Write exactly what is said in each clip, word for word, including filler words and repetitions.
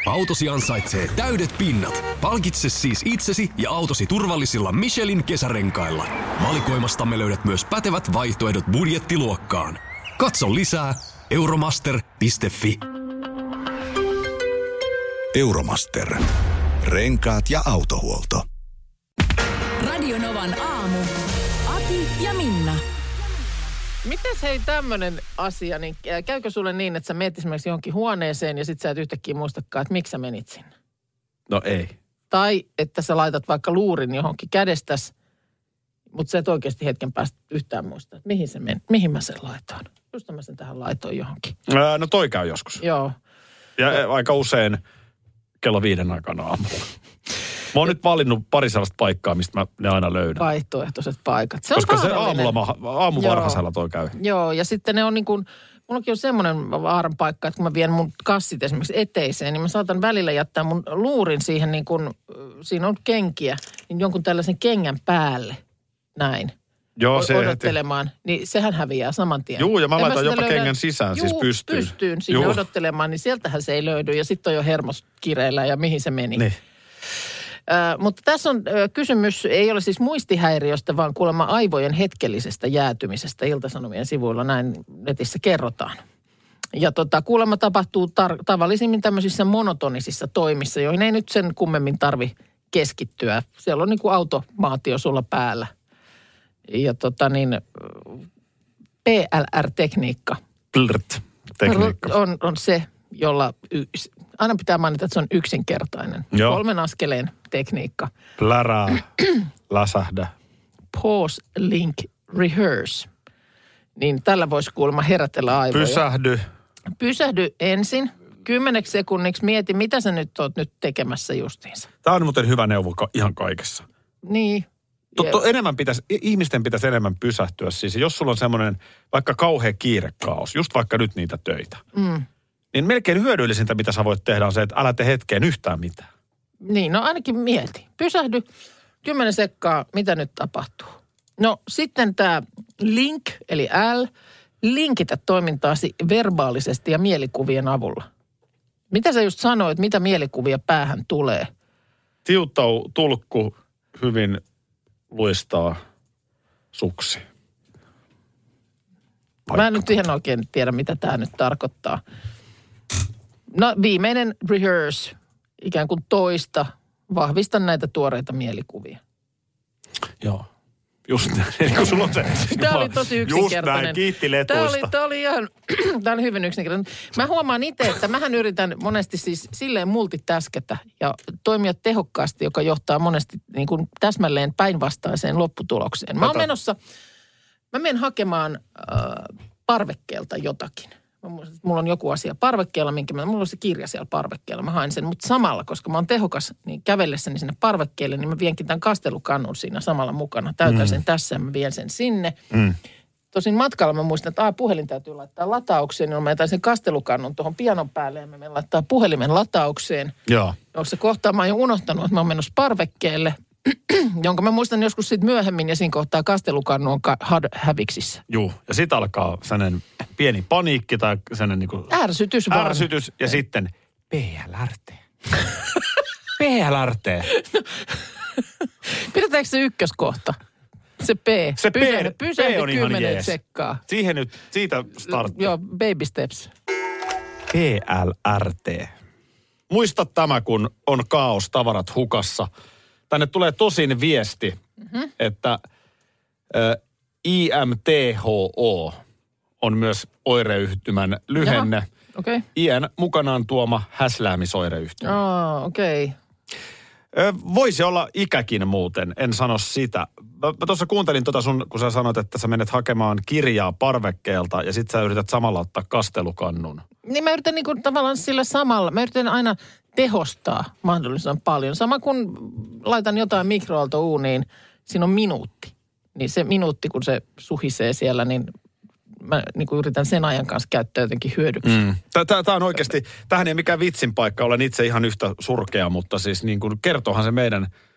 Autosi ansaitsee täydet pinnat. Palkitse siis itsesi ja autosi turvallisilla Michelin kesärenkailla. Valikoimastamme löydät myös pätevät vaihtoehdot budjettiluokkaan. Katso lisää euromaster piste fi. Euromaster. Renkaat ja autohuolto. Radionovan aamu. Ati ja Minna. Mites hei tämmönen asia, niin käykö sulle niin, että sä menet esimerkiksi johonkin huoneeseen ja sit sä et yhtäkkiä muistakaan, että miksi sä menit sinne? No ei. Tai että sä laitat vaikka luurin johonkin kädestäs, mutta sä et oikeasti hetken päästä yhtään muista, että mihin, se meni, mihin mä sen laitoin. Just mä sen tähän laitoin johonkin. Ää, no toi käy joskus. Joo. Ja no. Aika usein kello viiden aikana aamulla. Mä oon nyt valinnut pari sellaista paikkaa, mistä mä ne aina löydän. Vaihtoehtoiset paikat. Se Koska on se aamulla, aamuvarhaisella toi käy. Joo, ja sitten ne on niin kuin, mullakin on semmoinen vaaran paikka, että kun mä vien mun kassit esimerkiksi eteiseen, niin mä saatan välillä jättää mun luurin siihen niin kuin, siinä on kenkiä, niin jonkun tällaisen kengän päälle, näin. Joo, se odottelemaan, heti. Niin sehän häviää saman tien. Juu, ja mä en laitan mä jopa löydä, kengän sisään, juu, siis pystyyn. pystyyn sinne Juu. odottelemaan, niin sieltähän se ei löydy, ja sitten on jo hermos kireillä, ja mihin se meni. Niin. Äh, mutta tässä on äh, kysymys, ei ole siis muistihäiriöstä, vaan kuulemma aivojen hetkellisestä jäätymisestä. Ilta-Sanomien sivuilla näin netissä kerrotaan. Ja tota, kuulemma tapahtuu tar- tavallisimmin tämmöisissä monotonisissa toimissa, joihin ei nyt sen kummemmin tarvi keskittyä. Siellä on niin kuin automaatio sulla päällä. Ja tota niin, P L R-tekniikka. Plrt-tekniikka. On, on se, jolla y- aina pitää mainita, että se on yksinkertainen. Joo. Kolmen askeleen tekniikka. Plärää, läsähdä. Pause, link, rehearse. Niin tällä voisi kuulemma herätellä aivoja. Pysähdy. Pysähdy ensin. Kymmeneksi sekunniksi mieti, mitä sä nyt oot nyt tekemässä justiinsa. Tämä on muuten hyvä neuvo ihan kaikessa. Niin. Totta, enemmän pitäisi, ihmisten pitäisi enemmän pysähtyä. Siis jos sulla on semmoinen vaikka kauhea kiirekaos, just vaikka nyt niitä töitä. Mm. Niin melkein hyödyllisintä, mitä sä voit tehdä, on se, että älä tee hetkeen yhtään mitään. Niin, no ainakin mieti. Pysähdy, kymmenen sekkaa, mitä nyt tapahtuu. No sitten tämä link, eli L, linkitä toimintaasi verbaalisesti ja mielikuvien avulla. Mitä sä just sanoit, mitä mielikuvia päähän tulee? Tiuttau, tulkku, hyvin luistaa, suksi. Paikka. Mä en nyt ihan oikein tiedä, mitä tämä nyt tarkoittaa. No viimeinen rehearse, ikään kuin toista, vahvista näitä tuoreita mielikuvia. Joo. Just näin, kun sulla on se. Tämä oli tosi yksinkertainen. Just näin, kiitti letuista. Tämä oli, tämä oli ihan, tämä oli hyvin yksinkertainen. Mä huomaan itse, että mähän yritän monesti siis silleen multitaskätä ja toimia tehokkaasti, joka johtaa monesti niin kuin täsmälleen päinvastaiseen lopputulokseen. Mä oon menossa, mä menen hakemaan äh, parvekkeelta jotakin. Mulla on joku asia parvekkeella, minkä mä, mulla on se kirja siellä parvekkeella, mä haen sen. Mutta samalla, koska mä oon tehokas, niin kävellessäni sinne parvekkeelle, niin mä vienkin tämän kastelukannun siinä samalla mukana. Täytän mm. sen tässä ja mä vien sen sinne. Mm. Tosin matkalla mä muistan, että aah, puhelin täytyy laittaa lataukseen, niin mä jätän sen kastelukannun tuohon pianon päälle ja mä menen laittaa puhelimen lataukseen. Joo. Onko se kohtaa, mä oon jo unohtanut, että mä oon menossa parvekkeelle, jonka mä muistan joskus sitten myöhemmin ja siinä kohtaa kastelukannu on ka- häviksissä. Juu, ja sit alkaa sellainen pieni paniikki tai sellainen niinku... Ärsytys vaan. Ärsytys ja sitten P L R T. P L R T. Pidetäänkö se ykköskohta? Se P. Se P, pysähdy, pysähdy P on ihan kymmenen jees. sekkaa. Siihen nyt, siitä startti. Joo, baby steps. P L R T. Muista tämä, kun on kaos, tavarat hukassa. Tänne tulee tosin viesti, mm-hmm. että ä, I M T H O on myös oireyhtymän lyhenne. Jaha, okay. Iän mukanaan tuoma häsläämisoireyhtymä. Oh, okei. Okay. Voisi olla ikäkin muuten, en sano sitä. Mä, mä tuossa kuuntelin tota sun, kun sä sanoit, että sä menet hakemaan kirjaa parvekkeelta ja sit sä yrität samalla ottaa kastelukannun. Niin mä yritän niinku tavallaan sillä samalla, mä yritän aina tehostaa mahdollisimman paljon. Sama kun laitan jotain mikroaaltouuniin, siinä on minuutti. Niin se minuutti, kun se suhisee siellä, niin mä niin kuin yritän sen ajan kanssa käyttää jotenkin hyödyksi. Mm. Tämä on oikeasti, tämähän ei mikään vitsin paikka, olen itse ihan yhtä surkea, mutta siis niin kuin kertoohan se meidän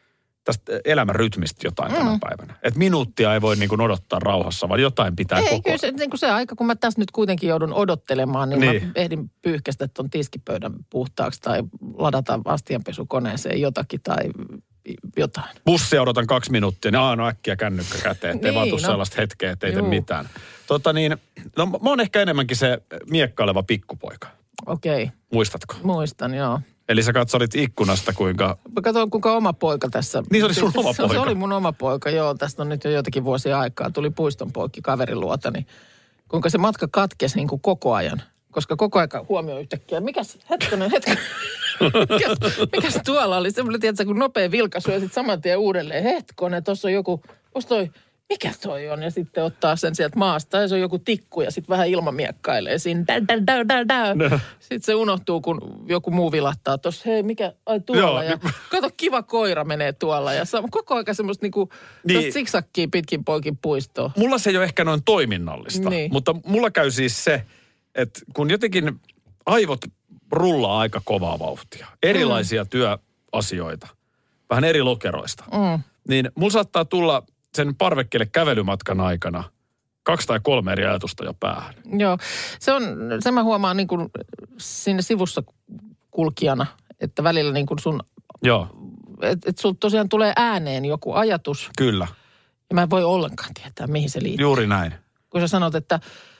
tästä elämän rytmistä jotain mm. tänä päivänä. Että minuuttia ei voi niin kuin odottaa rauhassa, vaan jotain pitää ei, koko ajan. Kyllä se, niin kuin se aika, kun mä tässä nyt kuitenkin joudun odottelemaan, niin, niin. mä ehdin pyyhkästä ton tiskipöydän puhtaaksi tai ladata astianpesukoneeseen jotakin tai jotain. Bussia odotan kaksi minuuttia, niin aina äkkiä kännykkä käteen, ettei niin, vaan tule no. sellaista hetkeä, ettei tee mitään. Tota niin, no mä oon ehkä enemmänkin se miekkaileva pikkupoika. Okei. Okay. Muistatko? Muistan, joo. Eli sä katsoit ikkunasta, kuinka... Mä katsoin, kuinka oma poika tässä... Niin se oli sun oma poika? Se oli mun oma poika, joo. Tästä on nyt jo joitakin vuosia aikaa. Tuli puiston poikki kaverin luota, niin kuinka se matka katkesi niin kuin koko ajan. Koska koko ajan huomioi yhtäkkiä, mikäs, hetkonen, hetkonen, mikäs, mikäs tuolla oli? Semmoinen, tiedätkö, kun nopea vilkaisu ja sitten saman tien uudelleen, hetkonen, tuossa on joku, ois toi, mikä toi on? Ja sitten ottaa sen sieltä maasta ja se on joku tikku ja sitten vähän ilmamiekkailee siinä. Dä, dä, dä, dä, dä. No. Sitten se unohtuu, kun joku muu vilahtaa tuossa, hei mikä, ai tuolla. Joo, ja niin. Kato, kiva koira menee tuolla ja koko ajan semmoista niinku, niin. siksakkiä pitkin poikin puistoon. Mulla se ei ole ehkä noin toiminnallista, niin. Mutta mulla käy siis se, että kun jotenkin aivot rullaa aika kovaa vauhtia, erilaisia mm. työasioita, vähän eri lokeroista, mm. niin mulla saattaa tulla sen parvekkeelle kävelymatkan aikana kaksi tai kolme eri ajatusta jo päähän. Joo, se on, se mä huomaan niin kuin siinä sivussa kulkijana, että välillä niin kuin sun, joo. että et sulta tosiaan tulee ääneen joku ajatus. Kyllä. Ja mä en voi ollenkaan tietää, mihin se liittyy. Juuri näin. Kun sä sanot, että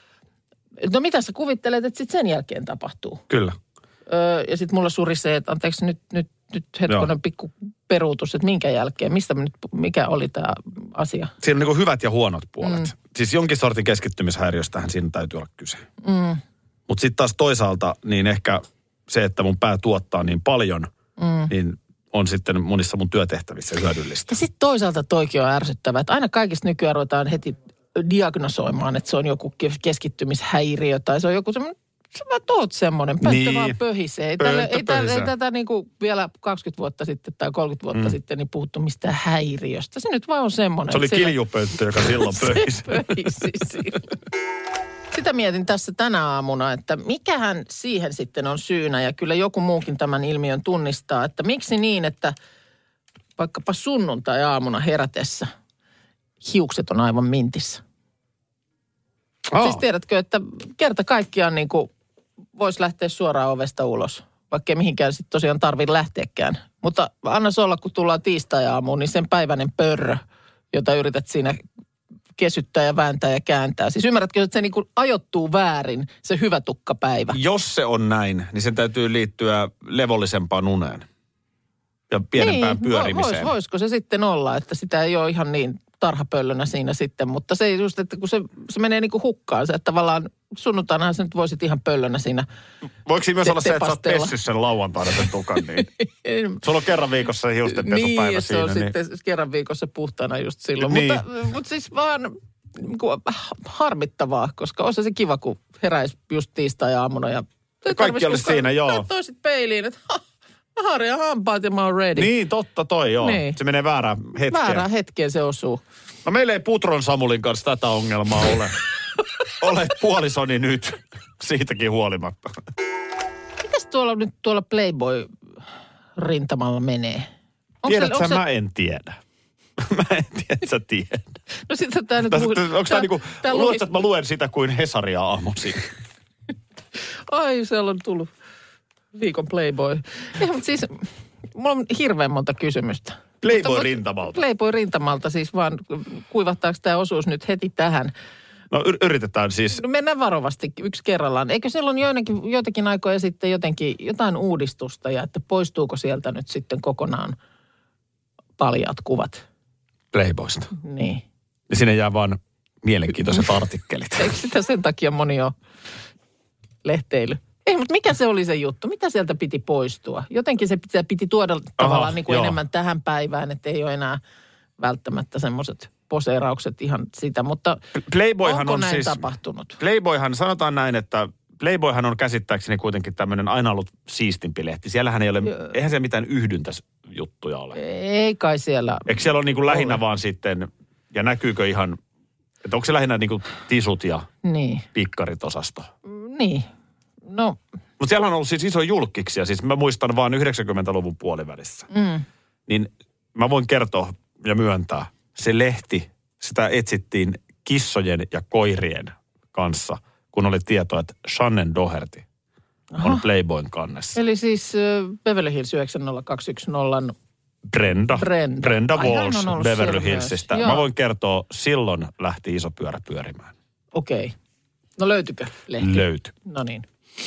no mitä sä kuvittelet, että sitten sen jälkeen tapahtuu? Kyllä. Öö, ja sitten mulla surisee, että anteeksi nyt, nyt, nyt hetkonen pikku peruutus, että minkä jälkeen, mistä nyt, mikä oli tämä asia? Siinä on niin kuin hyvät ja huonot puolet. Mm. Siis jonkin sortin keskittymishäiriöstähän siinä täytyy olla kyse. Mm. Mutta sitten taas toisaalta niin ehkä se, että mun pää tuottaa niin paljon, mm. niin on sitten monissa mun työtehtävissä hyödyllistä. Ja sitten toisaalta toikin on ärsyttävää, että aina kaikista nykyään ruvetaan heti diagnosoimaan, että se on joku keskittymishäiriö tai se on joku semmoinen, sä vaan oot semmoinen, pönttö niin. vaan pöhisee. Ei, tälle, ei, tälle, ei tätä niin kuin vielä kaksikymmentä vuotta sitten tai kolmekymmentä vuotta mm. sitten niin puhuttu mistään häiriöstä. Se nyt vaan on semmoinen. Se oli sillä... kiljupönttö, joka silloin pöhisi. Se pöhisi Sitä mietin tässä tänä aamuna, että mikähän siihen sitten on syynä ja kyllä joku muukin tämän ilmiön tunnistaa, että miksi niin, että vaikkapa sunnuntai-aamuna herätessä hiukset on aivan mintissä. Oh. Siis tiedätkö, että kerta kaikkiaan niin kuin voisi lähteä suoraan ovesta ulos, vaikka ei mihinkään sitten tosiaan tarvitse lähteäkään. Mutta anna se olla, kun tullaan tiistai-aamuun, niin sen päiväinen pörrö, jota yrität siinä kesyttää ja vääntää ja kääntää. Siis ymmärrätkö, että se niin kuin ajoittuu väärin, se hyvä tukkapäivä? Jos se on näin, niin sen täytyy liittyä levollisempaan uneen ja pienempään niin, pyörimiseen. Vois, voisiko se sitten olla, että sitä ei ole ihan niin tarhapöllönä siinä sitten, mutta se just, että kun se, se menee niin kuin hukkaan, se, että tavallaan sunnuntainahan sä nyt voisit ihan pöllönä siinä voiko siinä myös olla se, että sä oot pessyt sen lauantaina sen tukan, niin sulla on kerran viikossa hiustenpesupäivä niin, siinä. Niin, se on sitten kerran viikossa puhtaana just silloin. Niin. Mutta, mutta siis vaan niin kuin harmittavaa, koska olisi se kiva, kun heräisi just tiistai-aamuna ja kaikki olisi siinä, joo. Toisit peiliin, että harja hampaat ja mä oon ready. Niin, totta toi, joo. Niin. Se menee väärään hetkeen. Väärään hetkeen se osuu. No meillä ei Putron Samulin kanssa tätä ongelmaa ole. Olet puolisoni nyt, siitäkin huolimatta. Mitäs tuolla nyt tuolla Playboy-rintamalla menee? Tiedätkö sä, se... mä en tiedä. Mä en tiedä, että sä tiedät. No sitä tää nyt... Tästä, onko tää, tää niinku, luuletko, luhis... että mä luen sitä kuin Hesaria aamusi? Ai, siellä on tullut viikon Playboy. Ja, mutta siis, mulla on hirveän monta kysymystä. Playboy-rintamalta. Playboy-rintamalta siis vaan, kuivattaako tämä osuus nyt heti tähän? No yritetään siis. No mennään varovasti yksi kerrallaan. Eikö siellä on joinakin, joitakin aikoja sitten jotenkin jotain uudistusta ja että poistuuko sieltä nyt sitten kokonaan paljaat kuvat? Playboysta. Niin. Ja sinne jää vaan mielenkiintoiset artikkelit. Eikö sitä sen takia moni ole lehteily? Ei, mutta mikä se oli se juttu? Mitä sieltä piti poistua? Jotenkin se piti, piti tuoda Aha, tavallaan niin kuin enemmän tähän päivään, että ei ole enää välttämättä semmoiset poseeraukset ihan sitä, mutta Playboyhan onko on näin siis, tapahtunut? Playboyhan, sanotaan näin, että Playboyhan on käsittääkseni kuitenkin tämmöinen aina ollut siistimpi lehti. Siellähän ei ole, Joo. eihän siellä mitään yhdyntäjuttuja ole. Ei kai siellä. Eikö siellä ole niin kuin lähinnä vaan sitten, ja näkyykö ihan, että onko se lähinnä niin kuin tisut ja niin. pikkarit osasto? Niin, no. Mutta siellä on ollut siis iso julkkiksia, siis mä muistan vaan yhdeksänkymmentäluvun puolivälissä. Mm. Niin mä voin kertoa ja myöntää, se lehti, sitä etsittiin kissojen ja koirien kanssa, kun oli tieto, että Shannon Doherty on Aha. Playboyn kannessa. Eli siis uh, Beverly Hills yhdeksän nolla kaksi yksi nolla Brenda. Brenda. Brenda Ai, Walsh Beverly Hillsistä. Mä voin kertoa, silloin lähti iso pyörä pyörimään. Okei. Okay. No löytykö lehti? Löytyi. No niin.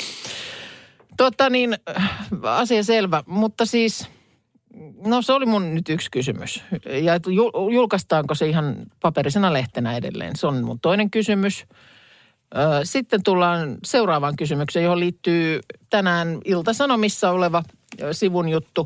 Tota niin, asia selvä, mutta siis, no se oli mun nyt yksi kysymys. Ja julkaistaanko se ihan paperisena lehtenä edelleen? Se on mun toinen kysymys. Sitten tullaan seuraavaan kysymykseen, johon liittyy tänään Ilta-Sanomissa oleva sivun juttu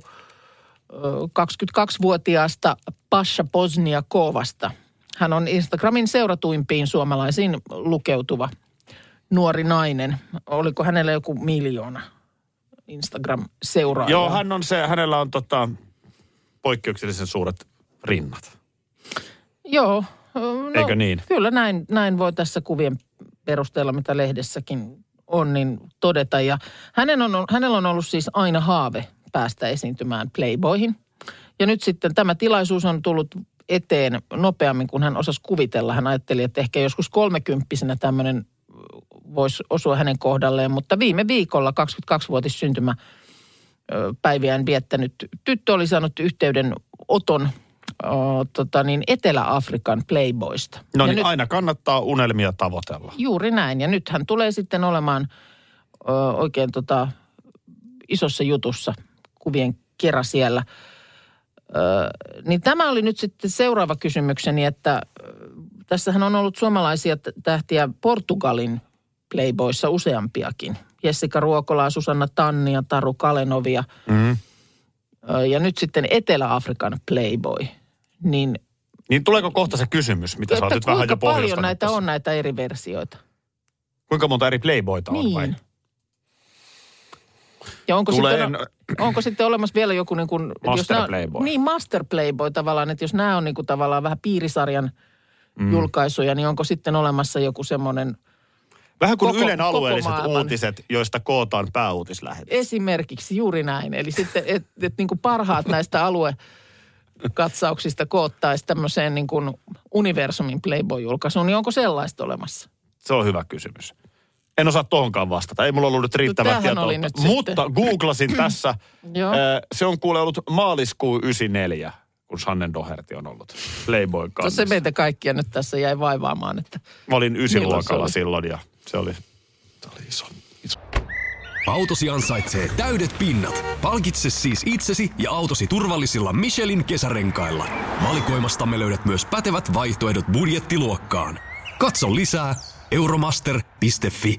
kaksikymmentäkaksivuotiaasta Pasha Pozniakovasta. Hän on Instagramin seuratuimpiin suomalaisiin lukeutuva nuori nainen. Oliko hänellä joku miljoona Instagram-seuraajaa? Joo, hän on se, hänellä on tota, poikkeuksellisen suuret rinnat. Joo. No, eikö niin? Kyllä näin, näin voi tässä kuvien perusteella, mitä lehdessäkin on, niin todeta. Ja hänen on, hänellä on ollut siis aina haave päästä esiintymään Playboyhin. Ja nyt sitten tämä tilaisuus on tullut eteen nopeammin, kun hän osasi kuvitella. Hän ajatteli, että ehkä joskus kolmekymppisenä tämmöinen voisi osua hänen kohdalleen. Mutta viime viikolla kaksikymmentäkaksivuotis syntymäpäiviään viettänyt tyttö oli saanut yhteydenoton Oh, tota niin, Etelä-Afrikan Playboysta. No niin, nyt, aina kannattaa unelmia tavoitella. Juuri näin. Ja nyt hän tulee sitten olemaan ö, oikein tota, isossa jutussa kuvien kera siellä. Ö, niin tämä oli nyt sitten seuraava kysymykseni, että ö, tässähän on ollut suomalaisia tähtiä Portugalin Playboyssa useampiakin. Jessica Ruokolaa, Susanna Tannia, Taru Kalenovia. Mm-hmm. Ö, ja nyt sitten Etelä-Afrikan Playboy. Niin, niin tuleeko kohta se kysymys, mitä sä oot nyt vähän jo pohjustanut? Kuinka paljon näitä on näitä eri versioita? Kuinka monta eri Playboyta on niin. vai? Ja onko, Tulen... sitten, onko sitten olemassa vielä joku niin kuin... Master nämä, Playboy. Niin, Master Playboy tavallaan, että jos nämä on niin kuin tavallaan vähän piirisarjan mm. julkaisuja, niin onko sitten olemassa joku semmoinen... Vähän kuin koko, Ylen alueelliset uutiset, joista kootaan pääuutislähetys. Esimerkiksi juuri näin. Eli sitten, että et niin kuin parhaat näistä aluekatsauksista koottaisi tämmöiseen niin kuin universumin Playboy-julkaisuun, niin onko sellaista olemassa? Se on hyvä kysymys. En osaa tohonkaan vastata. Ei mulla ollut nyt riittävää tietoa. Mutta sitten. Googlasin tässä. Se on kuule ollut maaliskuu yhdeksänkymmentäneljä, kun Shannon Doherty on ollut Playboyn kannessa. Se meitä kaikkia nyt tässä jäi vaivaamaan, että... Mä olin ysiluokalla silloin ja se oli, se oli iso, iso. Autosi ansaitsee täydet pinnat. Palkitse siis itsesi ja autosi turvallisilla Michelin kesärenkailla. Valikoimastamme löydät myös pätevät vaihtoehdot budjettiluokkaan. Katso lisää euromaster piste fi.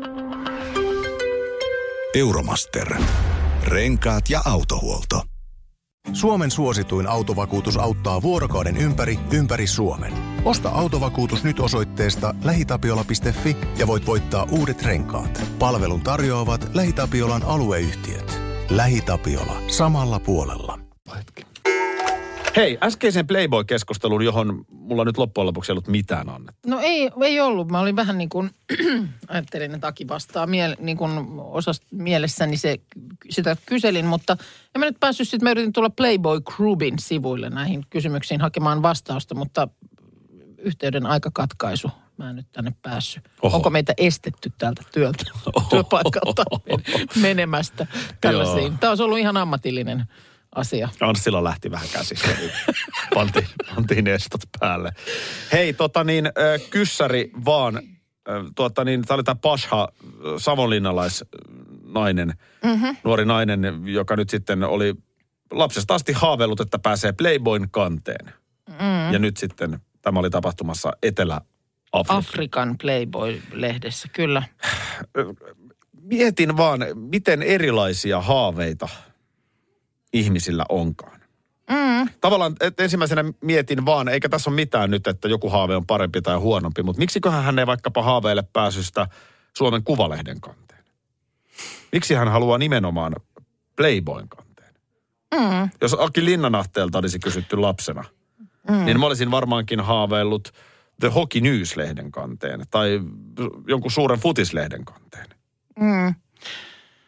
Euromaster. Renkaat ja autohuolto. Suomen suosituin autovakuutus auttaa vuorokauden ympäri, ympäri Suomen. Osta autovakuutus nyt osoitteesta lähitapiola piste fi ja voit voittaa uudet renkaat. Palvelun tarjoavat LähiTapiolan alueyhtiöt. LähiTapiola. Samalla puolella. Hetki. Hei, äskeisen Playboy-keskusteluun, johon mulla nyt loppujen lopuksi ei ollut mitään annettu. No ei, ei ollut. Mä olin vähän niin kuin, ajattelin, että Aki vastaa miele, niin kuin osas mielessäni se, sitä kyselin, mutta en mä nyt päässyt sitten, mä yritin tulla Playboy Groupin sivuille näihin kysymyksiin hakemaan vastausta, mutta yhteyden aikakatkaisu. Mä en nyt tänne päässyt. Oho. Onko meitä estetty täältä työltä, työpaikalta menemästä tällaisiin? Joo. Tämä olisi ollut ihan ammatillinen asia. Anssilla lähti vähän käsistä. pantiin, pantiin estot päälle. Hei, tota niin, kyssäri vaan. Tuota niin, tämä oli tämä Pasha, savonlinnalaisnainen, mm-hmm. nuori nainen, joka nyt sitten oli lapsesta asti haaveillut, että pääsee Playboyn kanteen. Mm. Ja nyt sitten tämä oli tapahtumassa Etelä-Afrikan. Afrikan Playboy-lehdessä, kyllä. Mietin vaan, miten erilaisia haaveita ihmisillä onkaan. Mm. Tavallaan että ensimmäisenä mietin vaan, eikä tässä ole mitään nyt, että joku haave on parempi tai huonompi, mutta miksiköhän hän ei vaikkapa haaveille pääsystä Suomen Kuvalehden kanteen? Miksi hän haluaa nimenomaan Playboyn kanteen? Mm. Jos Aki Linnanahteelta olisi kysytty lapsena, mm. niin mä olisin varmaankin haaveillut The Hockey News-lehden kanteen tai jonkun suuren futislehden kanteen. Mm.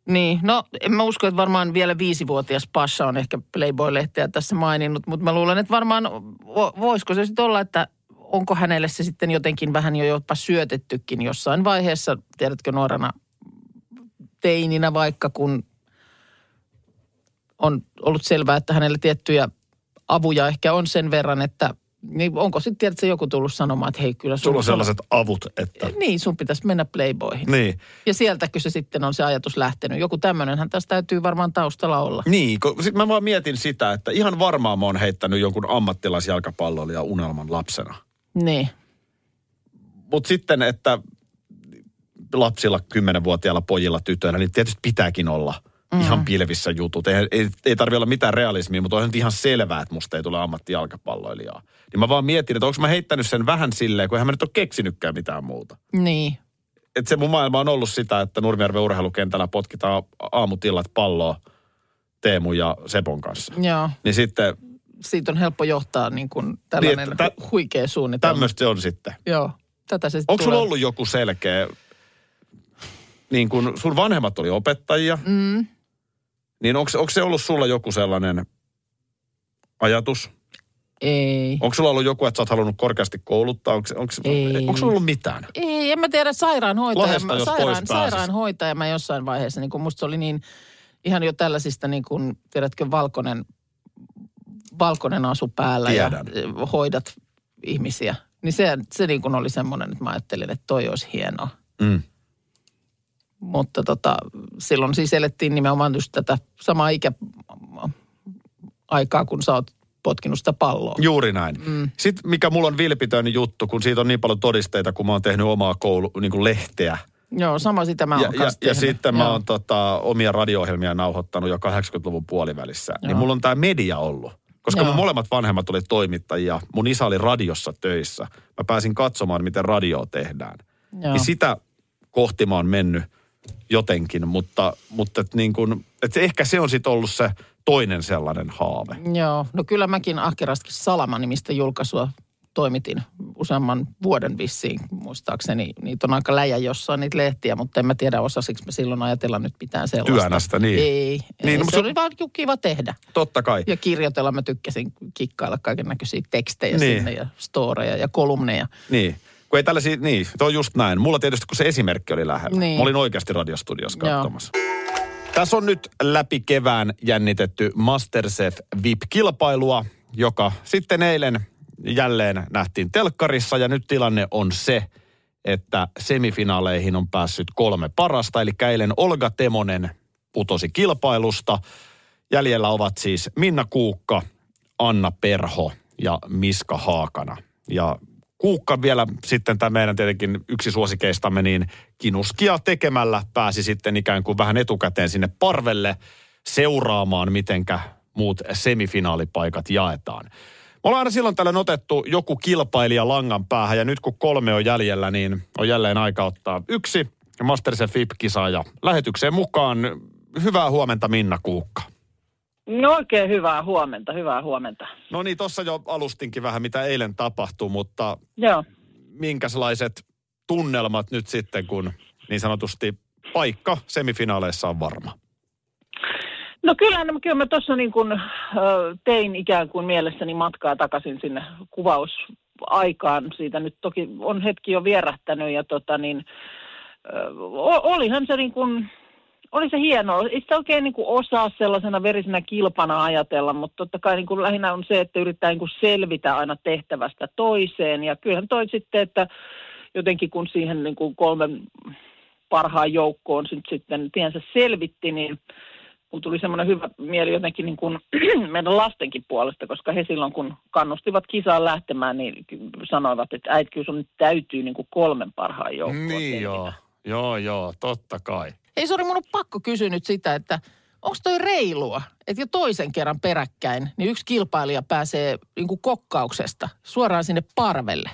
Niin, no en mä usko, että varmaan vielä viisivuotias Pasha on ehkä Playboy-lehteä tässä maininnut, mutta mä luulen, että varmaan voisiko se sitten olla, että onko hänelle se sitten jotenkin vähän jo jopa syötettykin jossain vaiheessa, tiedätkö nuorena teininä vaikka, kun on ollut selvää, että hänelle tiettyjä avuja ehkä on sen verran, että niin onko sitten tiedätkö joku tullut sanomaan, että hei kyllä sun... Sulla on sellaiset avut, että... Niin, sun pitäisi mennä Playboyhin. Niin. Ja sieltäkö se sitten on se ajatus lähtenyt. Joku tämmöinenhän tässä täytyy varmaan taustalla olla. Niin, sitten mä vaan mietin sitä, että ihan varmaan mä oon heittänyt jonkun ammattilaisjalkapalloilijan unelman lapsena. Niin. Mutta sitten, että lapsilla, kymmenvuotiailla pojilla, tytöillä, niin tietysti pitääkin olla mm-hmm. ihan pilvissä jutut. Ei, ei, ei tarvitse olla mitään realismia, mutta on nyt ihan selvää, että musta ei tule ammattijalkapalloilijaa. Niin mä vaan mietin, että onko mä heittänyt sen vähän silleen, kun eihän mä nyt ole keksinytkään mitään muuta. Niin. Että se mun maailma on ollut sitä, että Nurmijärven urheilukentällä potkitaan aamutillat palloa Teemu ja Sepon kanssa. Joo. Niin sitten... Siitä on helppo johtaa niin kuin tällainen niin, tä, huikea suunnitelma. Tämmöistä se on sitten. Joo, tätä se sitten onko sulla ollut joku selkeä, niin kuin sun vanhemmat oli opettajia, mm. niin onko, onko se ollut sulla joku sellainen ajatus? Ei. Onko sulla ollut joku, että sä oot halunnut korkeasti kouluttaa? Onko, onko, Ei. onko sulla ollut mitään? Ei, en mä tiedä, sairaanhoitaja. Lahesta, jos sairaan, pois sairaanhoitaja mä jossain vaiheessa, niin kun musta se oli niin ihan jo tällaisista niin kuin, tiedätkö, valkoinen, valkoinen asu päällä. Tiedän. Ja hoidat ihmisiä. Niin se, se niin kuin oli semmoinen, että mä ajattelin, että toi olisi hienoa. Mm. Mutta tota, silloin siis elettiin nimenomaan just tätä samaa ikä aikaa, kun sä oot potkinut sitä palloa. Juuri näin. Mm. Sitten mikä mulla on vilpitön juttu, kun siitä on niin paljon todisteita, kun mä oon tehnyt omaa koulu, niin kuin lehteä. Joo, sama sitä mä oon ja, kanssa ja, ja sitten mä Joo. oon tota, omia radio-ohjelmia nauhoittanut jo kahdeksankymmentäluvun puolivälissä. Joo. Niin mulla on tää media ollut. Koska Joo. mun molemmat vanhemmat oli toimittajia. Mun isä oli radiossa töissä. Mä pääsin katsomaan, miten radio tehdään. Joo. Niin sitä kohti mä oon mennyt jotenkin, mutta, mutta et niin kun, et ehkä se on sitten ollut se toinen sellainen haave. Joo, no kyllä mäkin ahkerasti Salama-nimistä julkaisua toimitin useamman vuoden vissiin, muistaakseni. Niitä on aika läjä jossain niitä lehtiä, mutta en mä tiedä osasiksi mä silloin ajatella nyt mitään sellaista. Työnästä, niin. Ei, niin, ei no, se oli vaan kiva tehdä. Totta kai. Ja kirjoitella mä tykkäsin kikkailla kaiken näköisiä tekstejä niin. sinne ja storeja ja kolumneja. Niin. Kun ei tällaisia, niin, se on just näin. Mulla tietysti, kun se esimerkki oli lähellä. Niin. Mä olin oikeasti radiostudiossa katsomassa. Tässä on nyt läpi kevään jännitetty MasterChef V I P-kilpailua, joka sitten eilen jälleen nähtiin telkkarissa. Ja nyt tilanne on se, että semifinaaleihin on päässyt kolme parasta. Eli eilen Olga Temonen putosi kilpailusta. Jäljellä ovat siis Minna Kuukka, Anna Perho ja Miska Haakana. Ja Kuukka vielä sitten tämä meidän tietenkin yksi suosikeistamme, niin kinuskia tekemällä pääsi sitten ikään kuin vähän etukäteen sinne parvelle seuraamaan, mitenkä muut semifinaalipaikat jaetaan. Me ollaan aina silloin tällöin otettu joku kilpailija langan päähän ja nyt kun kolme on jäljellä, niin on jälleen aika ottaa yksi MasterChef V I P-kisaaja lähetykseen mukaan. Hyvää huomenta Minna Kuukka. No oikein hyvää huomenta, hyvää huomenta. No niin, tuossa jo alustinkin vähän, mitä eilen tapahtui, mutta Joo. minkälaiset tunnelmat nyt sitten, kun niin sanotusti paikka semifinaaleissa on varma? No kyllä, no, kyllä mä tuossa niin kuin, äh, tein ikään kuin mielessäni matkaa takaisin sinne kuvausaikaan. Siitä nyt toki on hetki jo vierähtänyt ja tota niin, äh, olihan se niin kuin... Oli se hienoa. Ei sitä oikein niin kuin osaa sellaisena verisenä kilpana ajatella, mutta totta kai niin kuin lähinnä on se, että yrittää niin kuin selvitä aina tehtävästä toiseen. Ja kyllähän toi sitten, että jotenkin kun siihen niin kuin kolmen parhaan joukkoon sitten tiensä selvitti, niin kun tuli semmoinen hyvä mieli jotenkin niin kuin meidän lastenkin puolesta, koska he silloin kun kannustivat kisaan lähtemään, niin sanoivat, että äiti, kyllä sun nyt täytyy niin kuin kolmen parhaan joukkoon. Niin joo, joo, joo, totta kai. Ei sori, mun on pakko kysyä nyt sitä, että onko toi reilua, että jo toisen kerran peräkkäin, niin yksi kilpailija pääsee niin kuin kokkauksesta suoraan sinne parvelle?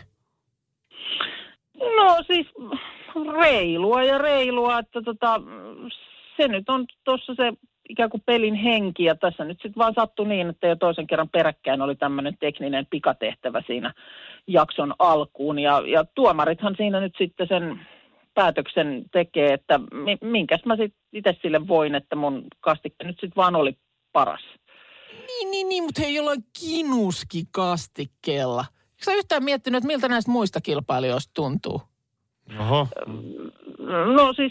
No siis reilua ja reilua, että tota, se nyt on tuossa se ikään kuin pelin henki ja tässä nyt sitten vaan sattui niin, että jo toisen kerran peräkkäin oli tämmöinen tekninen pikatehtävä siinä jakson alkuun ja, ja tuomarithan siinä nyt sitten sen päätöksen tekee, että minkäs mä sitten itse sille voin, että mun kastikke nyt sitten vaan oli paras. Niin, niin, niin, mutta hei, jollain kinuski-kastikkeella. Eikö sä yhtään miettinyt, että miltä näistä muista kilpailijoista tuntuu? Oho. No siis,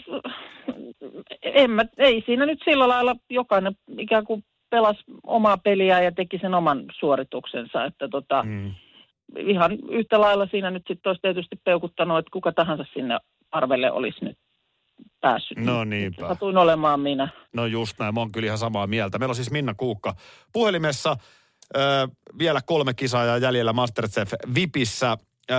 en mä, ei siinä nyt sillä lailla jokainen ikään kuin pelasi omaa peliä ja teki sen oman suorituksensa, että tota, mm. ihan yhtä lailla siinä nyt sitten olisi tietysti peukuttanut, että kuka tahansa sinne arvelle olisi nyt päässyt. No niinpä. Satuin olemaan minä. No just näin, mä oon kyllä ihan samaa mieltä. Meillä on siis Minna Kuukka puhelimessa. Ö, vielä kolme kisaa jäljellä MasterChef Vipissä. Ö,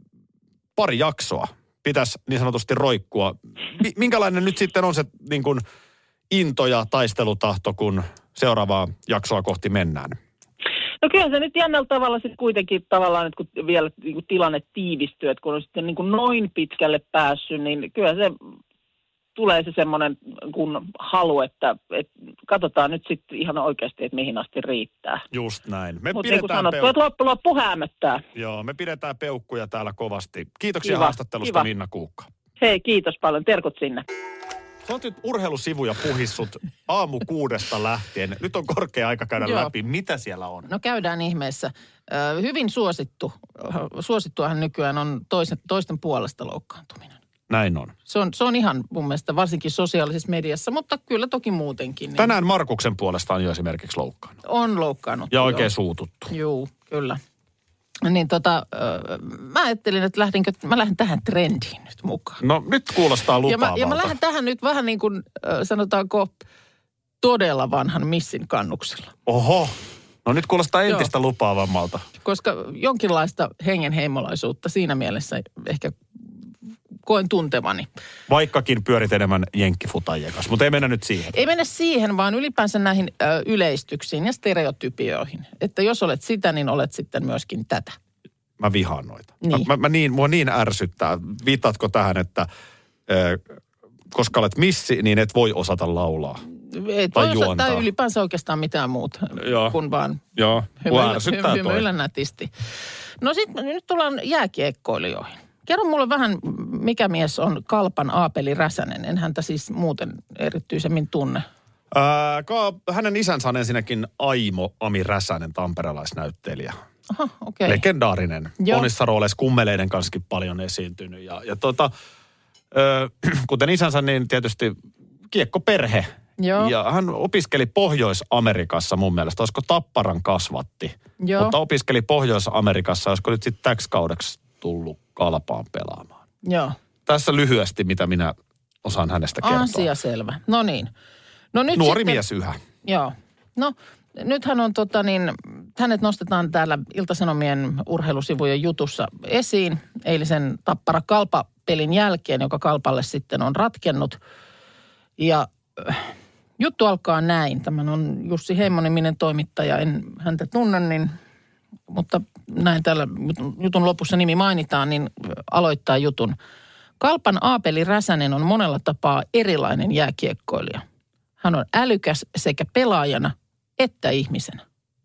pari jaksoa pitäisi niin sanotusti roikkua. M- minkälainen nyt sitten on se niin kuin into ja taistelutahto, kun seuraavaa jaksoa kohti mennään? No kyllä se nyt jännällä tavalla sitten kuitenkin tavallaan, että kun vielä niin kuin tilanne tiivistyy, että kun on sitten niin kuin noin pitkälle päässyt, niin kyllä se tulee se semmoinen kun halu, että, että katsotaan nyt sitten ihan oikeasti, että mihin asti riittää. Just näin. Me Mutta pidetään niin kuin sanottu, peuk- että loppu, loppu häämöttää. Joo, me pidetään peukkuja täällä kovasti. Kiitoksia Kiva, haastattelusta, kiva. Minna Kuukka. Hei, kiitos paljon. Terkut sinne. Sä oot nyt urheilusivuja puhissut aamu kuudesta lähtien. Nyt on korkea aika käydä Joo. läpi. Mitä siellä on? No käydään ihmeessä. Ö, hyvin suosittu. Suosittuahan nykyään on toisen, toisten puolesta loukkaantuminen. Näin on. Se on, se on ihan mun mielestä varsinkin sosiaalisessa mediassa, mutta kyllä toki muutenkin. Niin Tänään Markuksen puolesta on jo esimerkiksi loukkaannut. on loukkaannut. Ja oikein joo. suututtu. Juu, kyllä. Niin tota, ö, mä ajattelin, että lähdinkö, mä lähden tähän trendiin nyt mukaan. No nyt kuulostaa Ja mä, lupaavalta. ja mä lähden tähän nyt vähän niin kuin, ö, sanotaanko, todella vanhan missin kannuksella. Oho. No nyt kuulostaa Joo. entistä lupaavammalta. Koska jonkinlaista hengenheimolaisuutta siinä mielessä ehkä koen tuntevani. Vaikkakin pyörit enemmän jenkkifutajien kanssa, mutta ei mennä nyt siihen. Ei mennä siihen, vaan ylipäänsä näihin ö, yleistyksiin ja stereotypioihin. Että jos olet sitä, niin olet sitten myöskin tätä. Mä vihaan noita. Niin. Mä, mä niin, mua niin ärsyttää. Viitatko tähän, että ö, koska olet missi, niin et voi osata laulaa? Et Tai voi osa- juontaa. tai ylipäänsä oikeastaan mitään muuta, Joo. kun vaan Joo, mua ärsyttää toi. hymyillä nätisti. No sitten nyt tullaan jääkiekkoilijoihin. Kerro mulle vähän, mikä mies on Kalpan Aapeli Räsänen. En häntä siis muuten erityisemmin tunne. Ää, ka, hänen isänsä on ensinnäkin Aimo Ami Räsänen, tamperelaisnäyttelijä. Aha, okei. Okay. Legendaarinen. Joo. Monissa rooleissa kummeleiden kanssakin paljon esiintynyt. Ja, ja tota, ö, kuten isänsä, niin tietysti kiekkoperhe. Joo. Ja hän opiskeli Pohjois-Amerikassa mun mielestä. Olisiko Tapparan kasvatti? Joo. Mutta opiskeli Pohjois-Amerikassa. Olisiko nyt sitten täksi kaudeksi tullut Kalpaan pelaamaan? Joo. Tässä lyhyesti, mitä minä osaan hänestä kertoa. Asia selvä. No niin. No nyt Nuori sitten, mies yhä. Joo. No nythän on tota niin, hänet nostetaan täällä Ilta-Sanomien urheilusivujen jutussa esiin eilisen Tappara Kalpa-pelin jälkeen, joka Kalpalle sitten on ratkennut. Ja äh, juttu alkaa näin. Tämän on Jussi Heimmo-niminen toimittaja. En häntä tunne, niin, mutta näin täällä jutun lopussa nimi mainitaan, niin aloittaa jutun. Kalpan Aapeli Räsänen on monella tapaa erilainen jääkiekkoilija. Hän on älykäs sekä pelaajana että ihmisenä.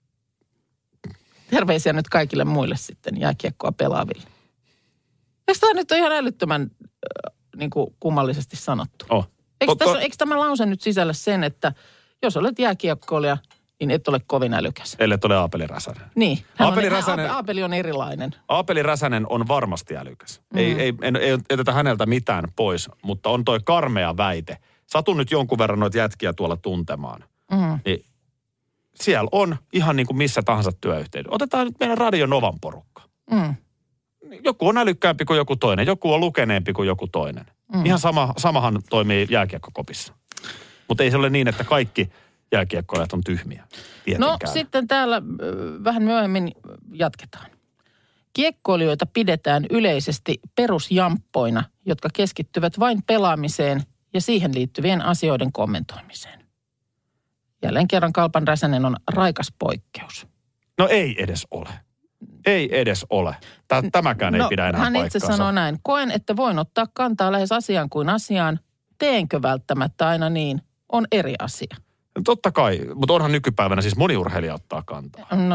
Terveisiä nyt kaikille muille sitten jääkiekkoa pelaaville. Eikö tämä nyt ole ihan älyttömän äh, niin kuin kummallisesti sanottu? Oh. Eikö, Totta. tässä, eikö tämä lause nyt sisällä sen, että jos olet jääkiekkoilija, niin et ole kovin älykäs? Ellei ole Aapeli Räsänen. Niin. Hän Aapeli on, Räsänen- Aapeli on erilainen. Aapeli Räsänen on varmasti älykäs. Mm. Ei, ei, en, ei oteta häneltä mitään pois, mutta on toi karmea väite. Satun nyt jonkun verran noita jätkiä tuolla tuntemaan. Mm. Niin siellä on ihan niin kuin missä tahansa työyhteydessä. Otetaan nyt meidän Radio Novan porukka. Mm. Joku on älykkäämpi kuin joku toinen, joku on lukeneempi kuin joku toinen. Mm. Ihan sama, samahan toimii jääkiekkokopissa. Mutta ei se ole niin, että kaikki jääkiekkoilijat on tyhmiä. Tietenkään. No sitten täällä äh, vähän myöhemmin jatketaan. Kiekkoilijoita pidetään yleisesti perusjamppoina, jotka keskittyvät vain pelaamiseen ja siihen liittyvien asioiden kommentoimiseen. Jälleen kerran Kalpan Räsänen on raikas poikkeus. No ei edes ole. Ei edes ole. Tämäkään no, ei pidä enää hän paikkaansa. itse sanoo näin. Koen, että voin ottaa kantaa lähes asiaan kuin asiaan. Teenkö välttämättä aina niin? On eri asia. Totta kai, mutta onhan nykypäivänä siis moni urheilija ottaa kantaa. No näin.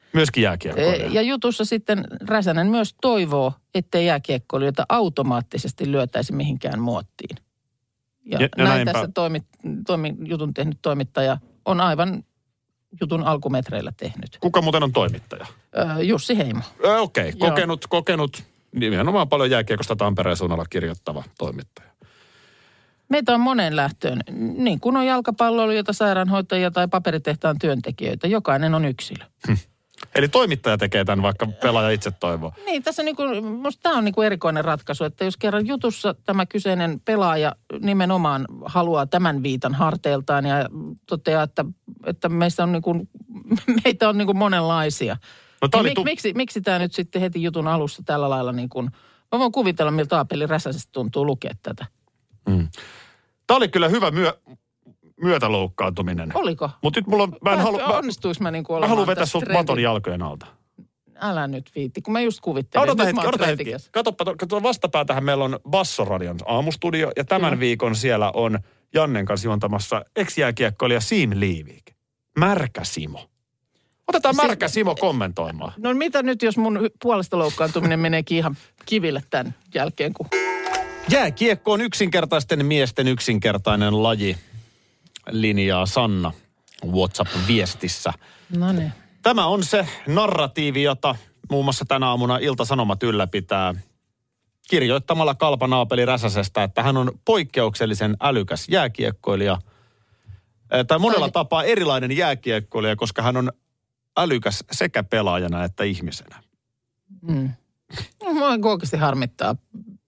Myöskin jääkiekkoilija. Ja jutussa sitten Räsänen myös toivoo, ettei jääkiekkoilijoita automaattisesti lyötäisi mihinkään muottiin. Ja, ja, ja näin näinpä. Tässä toimi, toimi, jutun tehnyt toimittaja on aivan jutun alkumetreillä tehnyt. Kuka muuten on toimittaja? Öö, Jussi Heimo. Öö, Okei, okay. kokenut, Joo. kokenut, nimenomaan paljon jääkiekosta Tampereen suunnalla kirjoittava toimittaja. Meitä on moneen lähtöön, niin kuin on jalkapalloilijoita, sairaanhoitajia tai paperitehtaan työntekijöitä. Jokainen on yksilö. Hm. Eli toimittaja tekee tämän, vaikka pelaaja itse toivoo. Niin, tässä on niin kuin, musta tämä on niin kuin erikoinen ratkaisu, että jos kerran jutussa tämä kyseinen pelaaja nimenomaan haluaa tämän viitan harteiltaan ja toteaa, että, että meistä on niin kuin, meitä on niin kuin monenlaisia. No, niin, tu- miksi, miksi tämä nyt sitten heti jutun alussa tällä lailla niin kuin, mä voin kuvitella, miltä Aapeli Räsäsestä tuntuu lukea tätä. Mm. Tämä oli kyllä hyvä myö, myötäloukkaantuminen. Oliko? Mutta nyt mulla on, mä en halu, onnistuis mä niin kuin mä haluan vetää sut maton jalkojen alta. Älä nyt viitti, kun mä just kuvittelin. Odota hetki, odota hetki. Katoppa, katoppa vastapäätähän meillä on Bassoradion aamustudio ja tämän Kyllä. viikon siellä on Jannen kanssa juontamassa ex-jääkiekkoilija Siim Liivik. Märkä Simo. Otetaan Märkä Simo kommentoimaan. No mitä nyt, jos mun puolesta loukkaantuminen meneekin ihan kiville tämän jälkeen, kun... Jääkiekko on yksinkertaisten miesten yksinkertainen laji, linjaa Sanna WhatsApp-viestissä. No niin. Tämä on se narratiivi, jota muun muassa tänä aamuna Ilta-Sanomat ylläpitää kirjoittamalla Kalpa Naapeli Räsäsestä, että hän on poikkeuksellisen älykäs jääkiekkoilija. Tai monella tapaa erilainen jääkiekkoilija, koska hän on älykäs sekä pelaajana että ihmisenä. Mm. No, mua oikeasti harmittaa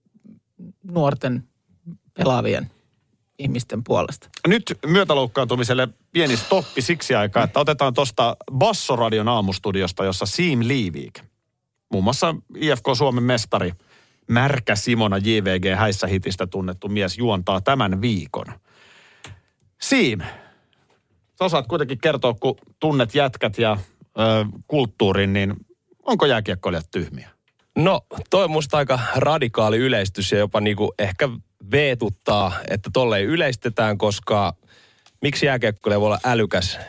nuorten pelaavien ihmisten puolesta. Nyt myötäloukkaantumiselle pieni stoppi siksi aikaa, että otetaan tuosta Bassoradion aamustudiosta, jossa Siim Liivik, muun muassa I F K Suomen mestari, Märkä Simona J V G-häissä hitistä tunnettu mies juontaa tämän viikon. Siim, sä osaat kuitenkin kertoa, kun tunnet jätkät ja ö, kulttuurin, niin onko jääkiekkoilijat tyhmiä? No, toi on musta aika radikaali yleistys ja jopa niinku ehkä veetuttaa, että tolleen yleistetään, koska miksi jääkiekkoilija voi olla älykäs?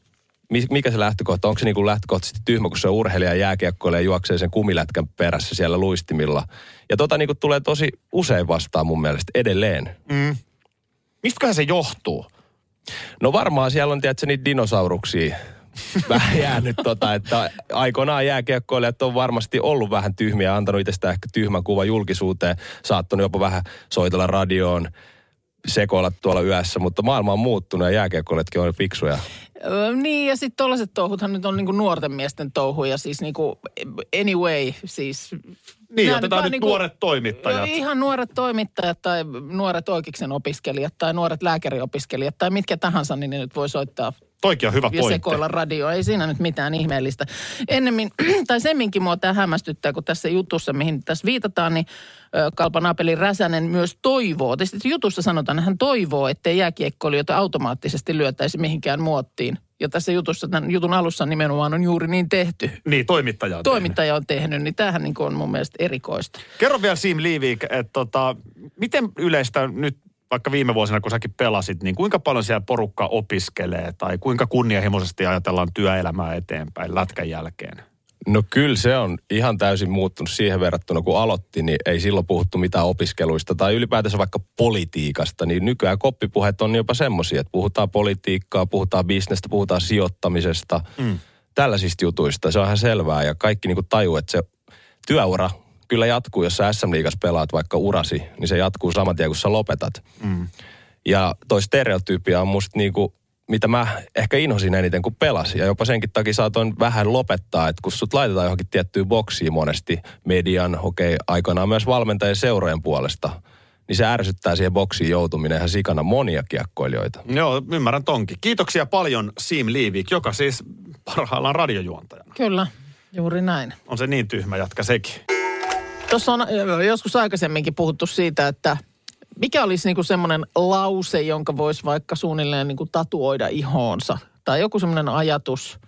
Mikä se lähtökohta? Onko se niinku lähtökohtaisesti tyhmä, kun se on urheilija jääkiekkoilija ja juoksee sen kumilätkän perässä siellä luistimilla? Ja tota niinku tulee tosi usein vastaan mun mielestä edelleen. Mm. Mistäköhän se johtuu? No varmaan siellä on, tiedätkö, niitä dinosauruksia vähän jäänyt tota, että aikoinaan jääkiekkoilijat on varmasti ollut vähän tyhmiä, antanut itsestään ehkä tyhmän kuvan julkisuuteen, saattanut jopa vähän soitella radioon, sekoilla tuolla yössä, mutta maailma on muuttunut ja jääkiekkoilijatkin on fiksuja. Öö, niin ja sitten tollaiset touhuthan nyt on niinku nuorten miesten touhuja, siis niinku anyway, siis... Niin, otetaan nyt niinku, nuoret toimittajat. Ihan nuoret toimittajat tai nuoret oikeiksen opiskelijat tai nuoret lääkäriopiskelijat tai mitkä tahansa, niin ne nyt voi soittaa. Toikin on hyvä ja pointti. Sekoilla radioa. Ei siinä nyt mitään ihmeellistä. Ennemmin, tai semminkin mua tämä hämmästyttää, kun tässä jutussa, mihin tässä viitataan, niin Kalpa Naapeli Räsänen myös toivoo. Tietysti jutussa sanotaan, että hän toivoo, ettei jääkiekkoilijoita automaattisesti lyötäisi mihinkään muottiin. Ja tässä jutussa, tämän jutun alussa nimenomaan on juuri niin tehty. Niin, toimittaja on Toimittaja tehnyt. on tehnyt, niin tämähän niin on mun mielestä erikoista. Kerro vielä Siim Liivik, että tota, miten yleistä nyt vaikka viime vuosina, kun säkin pelasit, niin kuinka paljon siellä porukka opiskelee tai kuinka kunnianhimoisesti ajatellaan työelämää eteenpäin lätkän jälkeen? No kyllä se on ihan täysin muuttunut siihen verrattuna, kun aloitti, niin ei silloin puhuttu mitään opiskeluista tai ylipäätänsä vaikka politiikasta, niin nykyään koppipuheet on jopa semmoisia, että puhutaan politiikkaa, puhutaan bisnestä, puhutaan sijoittamisesta, mm. tällaisista jutuista. Se on ihan selvää ja kaikki niin kuin tajuu, että se työura kyllä jatkuu, jos sä S M-liigassa pelaat vaikka urasi, niin se jatkuu saman tien, kun sä lopetat. Mm. Ja toi stereotyypia on musta niinku, mitä mä ehkä inhosin eniten, kun pelasin. Ja jopa senkin takia saatoin vähän lopettaa, että kun sut laitetaan johonkin tiettyyn boksiin monesti median, okei, okay, aikanaan myös valmentajien seurojen puolesta, niin se ärsyttää siihen boksiin joutuminen ihan sikana monia kiekkoilijoita. Joo, ymmärrän tonkin. Kiitoksia paljon Siim Liivik, joka siis parhaillaan radiojuontajana. Kyllä, juuri näin. On se niin tyhmä jatka sekin. Tuossa on joskus aikaisemminkin puhuttu siitä, että mikä olisi niinku semmoinen lause, jonka voisi vaikka suunnilleen niinku tatuoida ihoonsa. Tai joku semmoinen ajatus,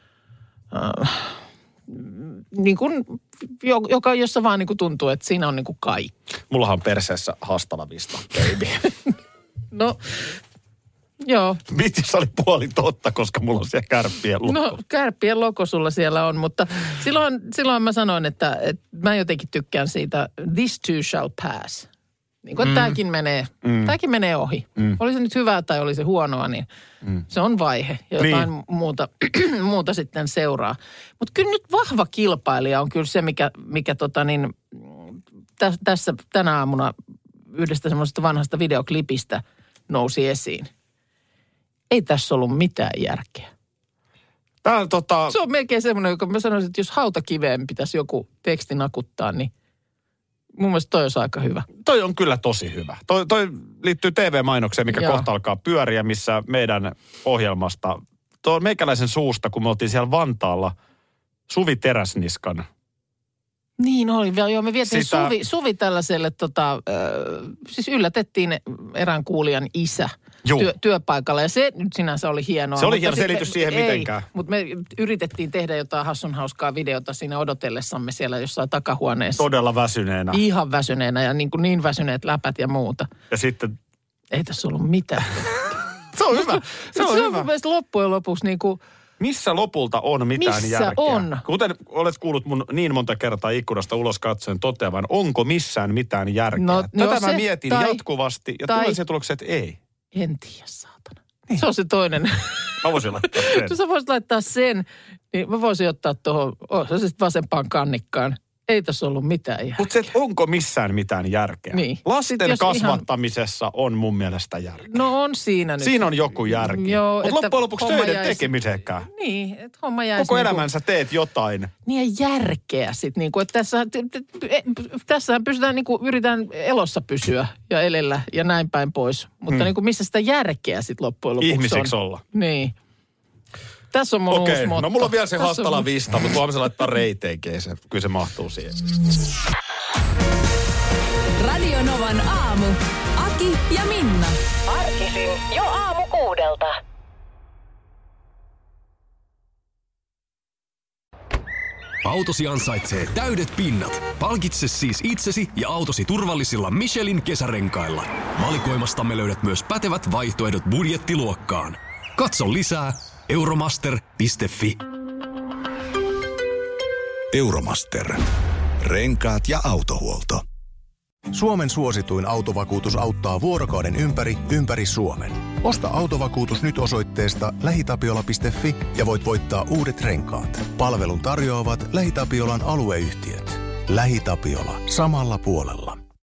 äh, niin kuin, joka, jossa vaan niinku tuntuu, että siinä on niinku kaikki. Mullahan on perseessä hasta la vista, baby. No, Joo. Vitsi, oli puoli totta, koska mulla on siellä kärppien logo. No kärppien logo sulla siellä on, mutta silloin, silloin mä sanoin, että, että mä jotenkin tykkään siitä this too shall pass. Niin kuin mm. tämäkin menee, mm. tämäkin menee ohi. Mm. Oli se nyt hyvää tai oli se huonoa, niin mm. se on vaihe. Jotain niin. muuta, muuta sitten seuraa. Mutta kyllä nyt vahva kilpailija on kyllä se, mikä, mikä tota niin, tä, tässä tänä aamuna yhdestä semmoisesta vanhasta videoklipistä nousi esiin. Ei tässä ollut mitään järkeä. Tää, tota... Se on melkein semmoinen, joka mä sanoisin, että jos hautakiveen pitäisi joku teksti nakuttaa, niin mun mielestä toi olisi aika hyvä. Toi on kyllä tosi hyvä. Toi, toi liittyy T V-mainokseen, mikä Joo. kohta alkaa pyöriä, missä meidän ohjelmasta, tuo meikäläisen suusta, kun me oltiin siellä Vantaalla, Suvi Teräsniskan. Niin oli. Joo, me vietiin Sitä... Suvi, Suvi tällaiselle, tota, äh, siis yllätettiin erään kuulijan isä työ, työpaikalla. Ja se nyt sinänsä oli hienoa. Se oli mutta hieno selitys me, siihen ei, mitenkään. Mutta me yritettiin tehdä jotain hassun hauskaa videota siinä odotellessamme siellä jossain takahuoneessa. Todella väsyneenä. Ihan väsyneenä ja niin, kuin niin väsyneet läpät ja muuta. Ja sitten... Ei tässä ollut mitään. Se on hyvä. Se, se on, on hyvä. mun mielestä loppujen lopuksi niin kuin... Missä lopulta on mitään Missä järkeä? on? Kuten olet kuullut mun niin monta kertaa ikkunasta ulos katsoen toteavan, onko missään mitään järkeä? No, Tätä no mä se, mietin tai, jatkuvasti ja tai, tulee se tulokseen, että ei. En tiedä, saatana. Niin. Se on se toinen. Mä voisin laittaa sen. Jos sä voisit laittaa sen, niin mä voisin ottaa tuohon, oh, se sitten vasempaan kannikkaan. Ei tässä ollut mitään järkeä. Mutta se, onko missään mitään järkeä? Niin. Lasten Sitten kasvattamisessa ihan... on mun mielestä järkeä. No on siinä nyt. Siinä on joku järki. Mutta loppujen lopuksi töiden jäisi... tekemisenkään. Niin, että homma jäisi... Koko niin elämänsä kuin... teet jotain. Niin ja järkeä sitten. Niin kuin, että tässä, tässähän pystytään niin kuin, yritetään elossa pysyä ja elellä ja näin päin pois. Mutta hmm. niin kuin, missä sitä järkeä sitten loppujen lopuksi ihmiseksi on? olla. Niin. Tässä on mun Okei, uusi motto. no mulla on vielä se Tässä hastala on... vista, mutta voimme se laittaa reiteenkin. Se, kyllä se mahtuu siihen. Radio Novan aamu. Aki ja Minna. Arkisin jo aamu kuudelta. Autosi ansaitsee täydet pinnat. Palkitse siis itsesi ja autosi turvallisilla Michelin kesärenkailla. Valikoimastamme löydät myös pätevät vaihtoehdot budjettiluokkaan. Katso lisää euromaster piste fi. Euromaster. Renkaat ja autohuolto. Suomen suosituin autovakuutus auttaa vuorokauden ympäri, ympäri Suomen. Osta autovakuutus nyt osoitteesta lähitapiola piste fi ja voit voittaa uudet renkaat. Palvelun tarjoavat LähiTapiolan alueyhtiöt. LähiTapiola. Samalla puolella.